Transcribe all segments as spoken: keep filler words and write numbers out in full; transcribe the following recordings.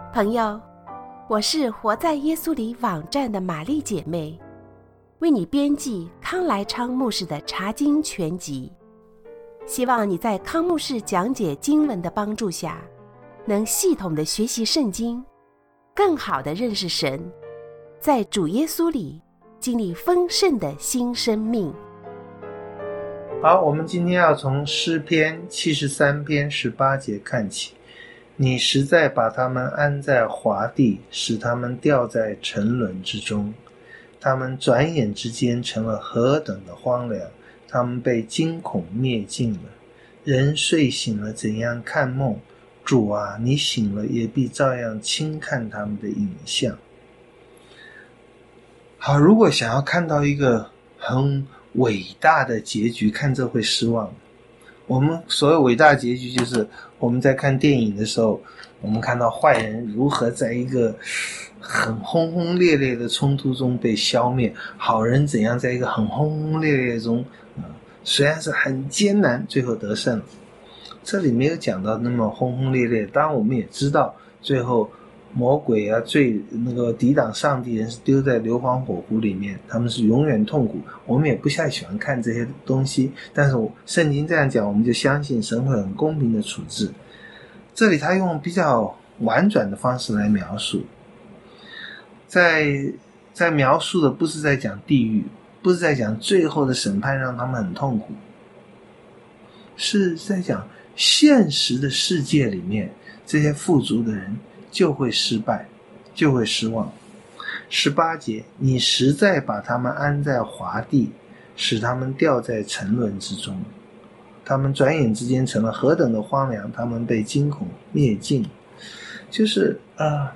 朋友，我是活在耶稣里网站的玛丽姐妹，为你编辑康来昌牧师的查经全集，希望你在康牧师讲解经文的帮助下，能系统的学习圣经，更好的认识神，在主耶稣里经历丰盛的新生命。 好，我们今天要从诗篇七十三篇十八节看起。你实在把他们安在华地，使他们掉在沉沦之中。他们转眼之间成了何等的荒凉，他们被惊恐灭尽了。人睡醒了怎样看梦？主啊，你醒了也必照样轻看他们的影像。好，如果想要看到一个很伟大的结局，看这会失望。我们所谓伟大的结局，就是我们在看电影的时候，我们看到坏人如何在一个很轰轰烈烈的冲突中被消灭，好人怎样在一个很轰轰烈烈中、呃、虽然是很艰难，最后得胜了。这里没有讲到那么轰轰烈烈，当然我们也知道最后魔鬼啊，最那个抵挡上帝人是丢在硫磺火湖里面，他们是永远痛苦。我们也不太喜欢看这些东西，但是圣经这样讲，我们就相信神会很公平的处置。这里他用比较婉转的方式来描述，在在描述的不是在讲地狱，不是在讲最后的审判让他们很痛苦，是在讲现实的世界里面这些富足的人就会失败，就会失望。十八节，你实在把他们安在华地，使他们掉在沉沦之中。他们转眼之间成了何等的荒凉，他们被惊恐灭尽。就是呃，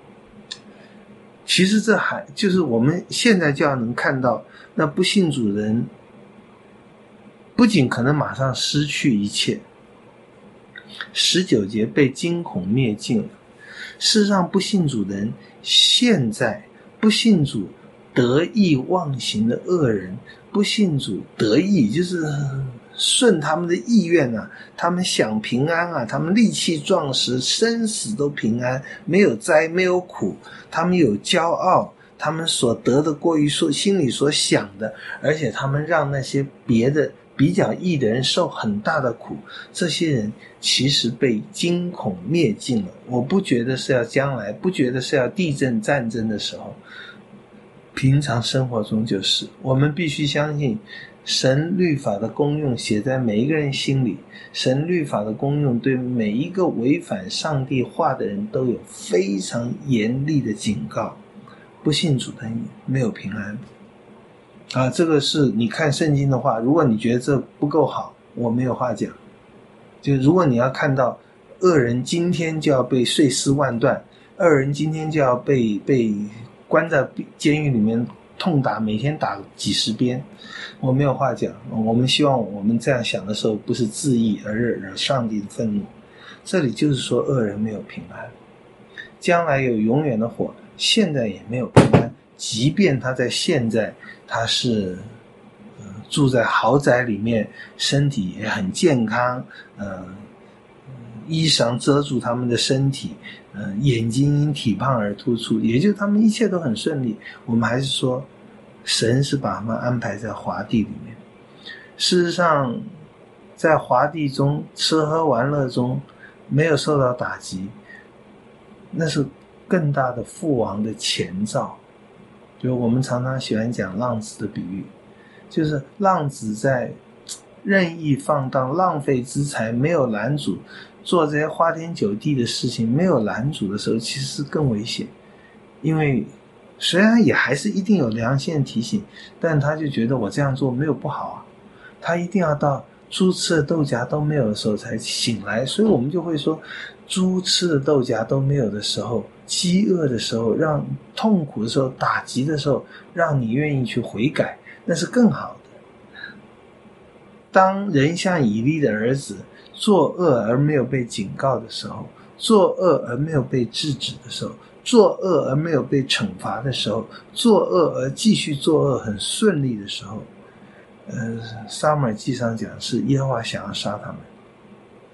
其实这还就是我们现在就要能看到，那不信主的人不仅可能马上失去一切，十九节被惊恐灭尽了。事实上，不信主的人，现在不信主得意忘形的恶人，不信主得意就是顺他们的意愿啊，他们想平安啊，他们力气壮实，生死都平安，没有灾没有苦，他们有骄傲，他们所得的过于所心里所想的，而且他们让那些别的比较义的人受很大的苦，这些人其实被惊恐灭尽了。我不觉得是要将来，不觉得是要地震战争的时候，平常生活中就是。我们必须相信神律法的功用写在每一个人心里，神律法的功用对每一个违反上帝话的人都有非常严厉的警告。不信主的人没有平安啊，这个是你看圣经的话，如果你觉得这不够好，我没有话讲。就如果你要看到恶人今天就要被碎尸万段，恶人今天就要被被关在监狱里面痛打，每天打几十鞭，我没有话讲。我们希望我们这样想的时候不是自义而惹上帝的愤怒。这里就是说恶人没有平安，将来有永远的火，现在也没有平安。即便他在现在他是、呃、住在豪宅里面，身体也很健康，呃，衣裳遮住他们的身体，呃，眼睛因体胖而突出，也就他们一切都很顺利。我们还是说神是把他们安排在华地里面。事实上在华地中吃喝玩乐中没有受到打击，那是更大的父王的前兆。就我们常常喜欢讲浪子的比喻，就是浪子在任意放荡浪费资财，没有拦阻，做这些花天酒地的事情没有拦阻的时候，其实是更危险。因为虽然也还是一定有良心的提醒，但他就觉得我这样做没有不好啊，他一定要到猪吃的豆荚都没有的时候才醒来。所以我们就会说，猪吃的豆荚都没有的时候，饥饿的时候，让痛苦的时候，打击的时候，让你愿意去悔改，那是更好的。当人像以利的儿子作恶而没有被警告的时候，作恶而没有被制止的时候，作恶而没有被惩罚的时候，作恶而继续作恶很顺利的时候，呃，撒母耳记上讲是耶和华想要杀他们。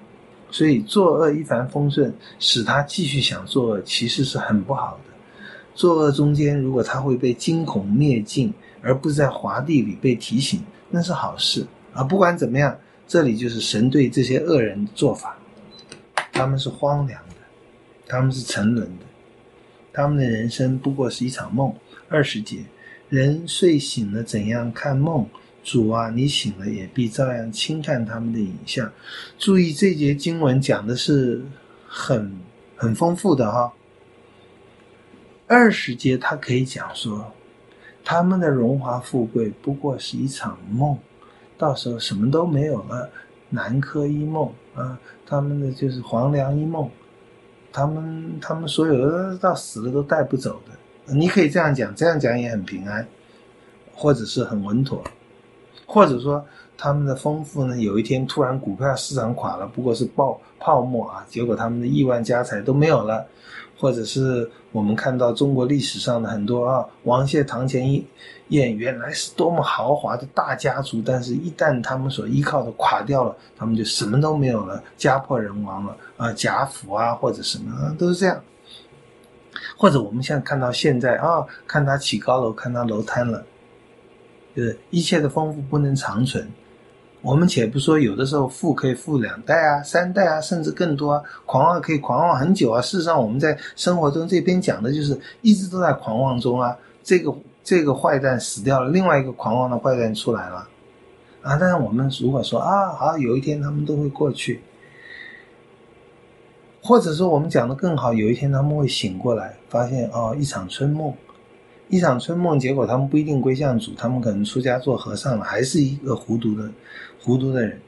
所以作恶一帆风顺，使他继续想作恶，其实是很不好的。作恶中间，如果他会被惊恐灭尽，而不是在华地里被提醒，那是好事啊。不管怎么样，这里就是神对这些恶人的做法，他们是荒凉的，他们是沉沦的，他们的人生不过是一场梦。二十节，人睡醒了怎样看梦，主啊，你醒了也必照样轻看他们的影像。注意这节经文讲的是很很丰富的哈。二十节他可以讲说，他们的荣华富贵不过是一场梦，到时候什么都没有了，南柯一梦啊，他们的就是黄粱一梦，他们他们所有的到死了都带不走的。你可以这样讲，这样讲也很平安，或者是很稳妥，或者说他们的丰富呢，有一天突然股票市场垮了，不过是爆泡沫啊，结果他们的亿万家财都没有了。或者是我们看到中国历史上的很多啊，王谢堂前燕原来是多么豪华的大家族，但是一旦他们所依靠的垮掉了，他们就什么都没有了，家破人亡了啊，贾府啊或者什么、啊、都是这样。或者我们现在看到现在啊，看他起高楼，看他楼塌了，就是一切的丰富不能长存。我们且不说有的时候富可以富两代啊、三代啊，甚至更多啊，狂妄可以狂妄很久啊。事实上我们在生活中这边讲的就是一直都在狂妄中啊，这个这个坏蛋死掉了，另外一个狂妄的坏蛋出来了啊。但是我们如果说啊，好，有一天他们都会过去，或者说我们讲的更好，有一天他们会醒过来，发现哦，一场春梦，一场春梦，结果他们不一定归向主，他们可能出家做和尚了，还是一个糊涂的糊涂的人。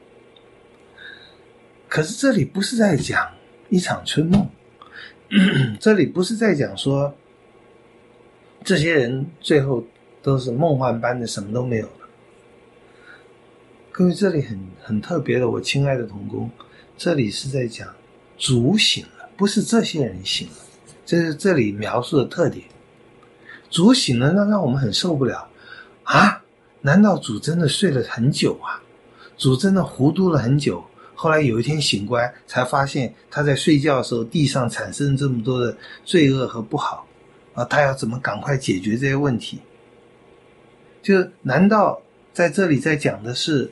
可是这里不是在讲一场春梦，这里不是在讲说这些人最后都是梦幻般的什么都没有了。各位，这里很很特别的，我亲爱的同工，这里是在讲主醒了，不是这些人醒了，这是这里描述的特点。主醒了，那让我们很受不了啊！难道主真的睡了很久啊？主真的糊涂了很久，后来有一天醒过来，才发现他在睡觉的时候地上产生这么多的罪恶和不好啊！他要怎么赶快解决这些问题？就难道在这里在讲的是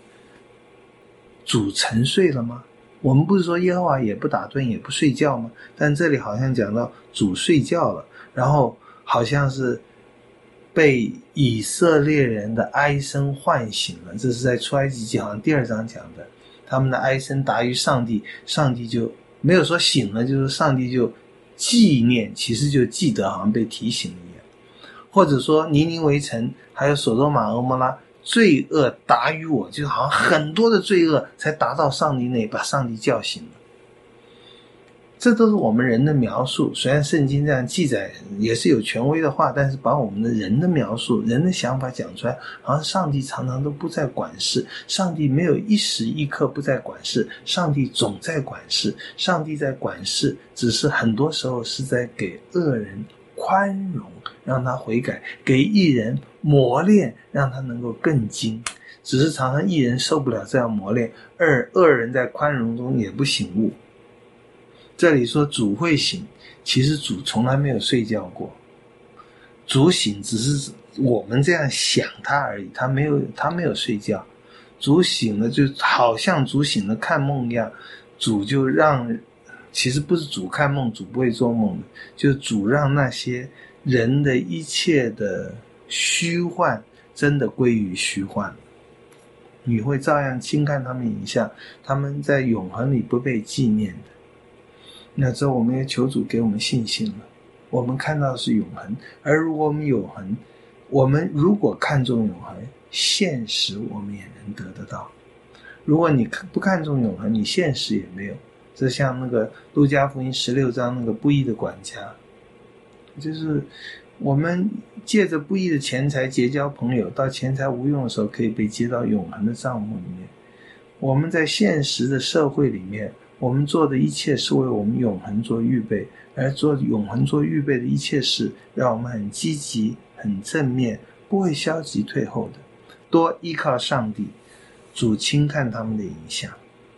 主沉睡了吗？我们不是说耶和华也不打盹也不睡觉吗？但这里好像讲到主睡觉了，然后好像是被以色列人的哀声唤醒了。这是在出埃及记好像第二章讲的，他们的哀声达于上帝，上帝就没有说醒了，就是上帝就纪念，其实就记得，好像被提醒了一样。或者说尼尼微城还有所多玛蛾摩拉罪恶达于我，就是好像很多的罪恶才达到上帝那里，把上帝叫醒了。这都是我们人的描述，虽然圣经这样记载也是有权威的话，但是把我们的人的描述、人的想法讲出来，好像上帝常常都不在管事，上帝没有一时一刻不在管事，上帝总在管事，上帝在管事，只是很多时候是在给恶人宽容，让他悔改，给义人磨练，让他能够更精。只是常常义人受不了这样磨练，恶恶人在宽容中也不醒悟。这里说主会醒，其实主从来没有睡觉过。主醒只是我们这样想他而已，他没有他没有睡觉。主醒了就好像主醒了看梦一样，主就让，其实不是主看梦，主不会做梦的，就主让那些人的一切的虚幻真的归于虚幻。你会照样轻看他们影像，他们在永恒里不被纪念的。那之后我们也求主给我们信心了，我们看到的是永恒，而如果我们永恒，我们如果看重永恒，现实我们也能得得到。如果你不看重永恒，你现实也没有。这像那个路加福音十六章那个不义的管家，就是我们借着不义的钱财结交朋友，到钱财无用的时候可以被接到永恒的账目里面。我们在现实的社会里面，我们做的一切是为我们永恒做预备，而做永恒做预备的一切事，让我们很积极、很正面，不会消极退后的。多依靠上帝，主轻看他们的影响。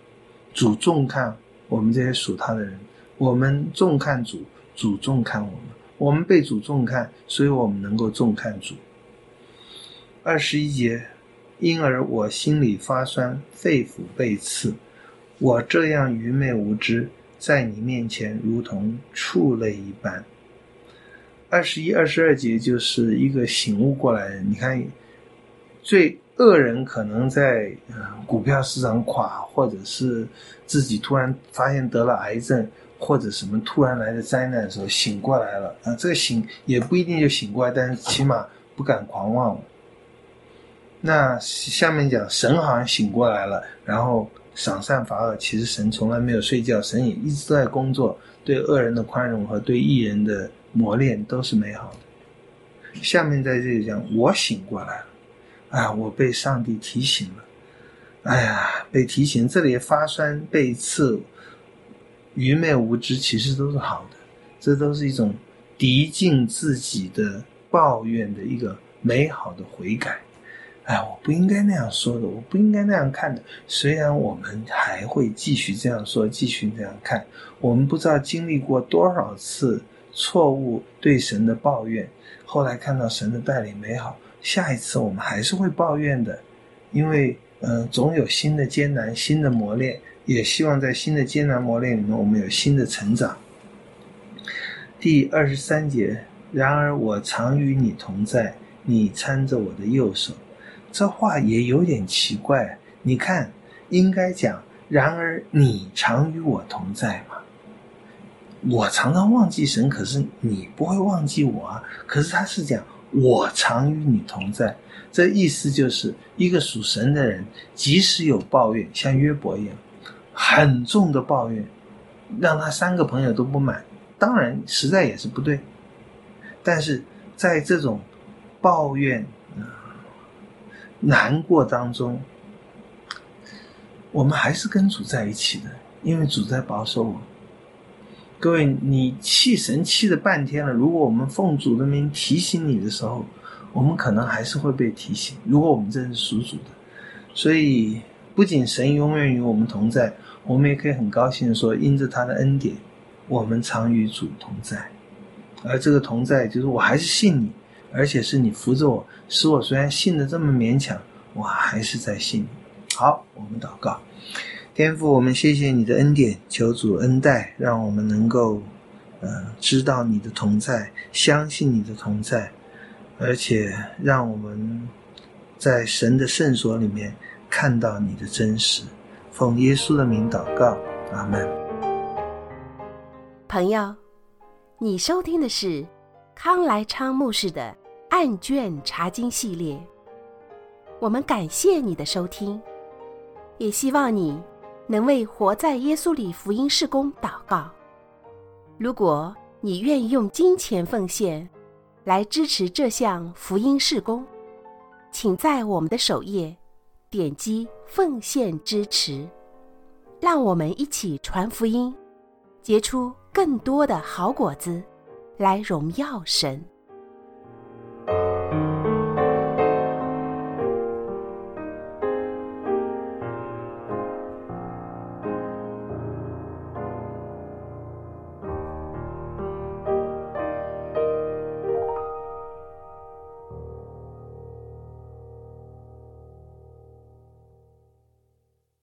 主重看我们这些属他的人，我们重看主，主重看我们，我们被主重看，所以我们能够重看主。二十一节，因而我心里发酸，肺腑被刺，我这样愚昧无知，在你面前如同畜类一般。二十一、二十二节就是一个醒悟过来人。你看，最恶人可能在、呃、股票市场垮，或者是自己突然发现得了癌症，或者什么突然来的灾难的时候醒过来了啊，这个醒也不一定就醒过来，但是起码不敢狂妄了。那下面讲神好像醒过来了，然后赏善罚恶，其实神从来没有睡觉，神也一直都在工作，对恶人的宽容和对义人的磨练都是美好的。下面在这里讲我醒过来了，啊，我被上帝提醒了，哎呀，被提醒，这里发酸被刺愚昧无知其实都是好的，这都是一种涤净自己的抱怨的一个美好的悔改。哎，我不应该那样说的，我不应该那样看的。虽然我们还会继续这样说，继续这样看，我们不知道经历过多少次错误对神的抱怨，后来看到神的带领美好，下一次我们还是会抱怨的，因为呃，总有新的艰难，新的磨练，也希望在新的艰难磨练里面我们有新的成长。第二十三节，然而我常与你同在，你搀着我的右手。这话也有点奇怪，你看应该讲然而你常与我同在嘛，我常常忘记神，可是你不会忘记我啊。可是他是讲我常与你同在，这意思就是一个属神的人即使有抱怨，像约伯一样很重的抱怨，让他三个朋友都不满，当然实在也是不对，但是在这种抱怨难过当中，我们还是跟主在一起的，因为主在保守我。各位，你气神气了半天了，如果我们奉主的名提醒你的时候，我们可能还是会被提醒，如果我们真是属主的。所以不仅神永远与我们同在，我们也可以很高兴的说，因着他的恩典，我们常与主同在。而这个同在就是我还是信你，而且是你扶着我，使我虽然信得这么勉强，我还是在信你。好，我们祷告。天父，我们谢谢你的恩典，求主恩待，让我们能够呃知道你的同在，相信你的同在，而且让我们在神的圣所里面看到你的真实。奉耶稣的名祷告，阿们。 朋友，你收听的是康来昌牧师的案卷查经系列，我们感谢你的收听，也希望你能为活在耶稣里福音事工祷告。如果你愿意用金钱奉献来支持这项福音事工，请在我们的首页点击奉献支持，让我们一起传福音，结出更多的好果子，来荣耀神。